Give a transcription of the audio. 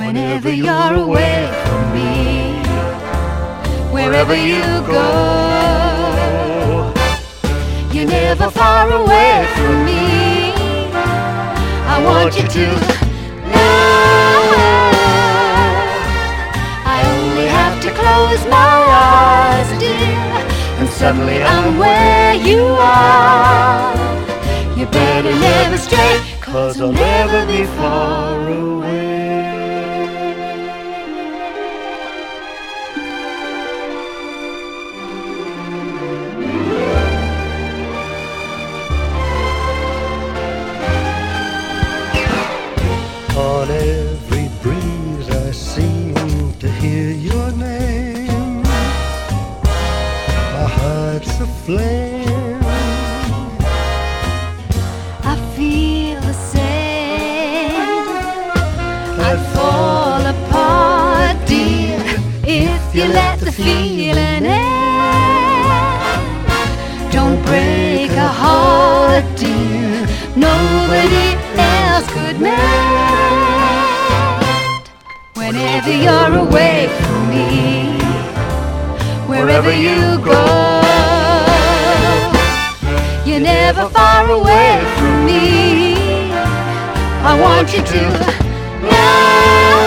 whenever you're away from me, wherever you go. You're never far away from me. I want you to know. I only have to close my eyes, dear, and suddenly I'm where you are. You better never stray, 'cause I'll never be far away. On every breeze I seem to hear your name. My heart's aflame. I feel the same. I'd fall apart, dear, if you let the feeling end. Don't break a heart, dear, nobody else could mend. Whenever you're away from me, wherever you go, you're never far away from me. I want you to know.